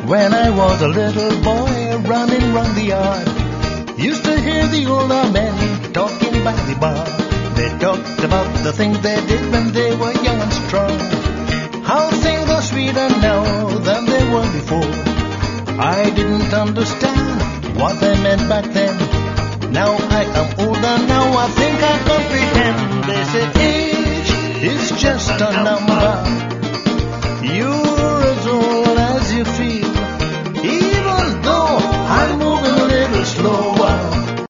When I was a little boy running round the yard, used to hear the older men talking by the bar. They talked about the things they did when they were young and strong, how things are sweeter now than they were before. I didn't understand what they meant back then. Now I am older, now I think I comprehend. They say age is just a number,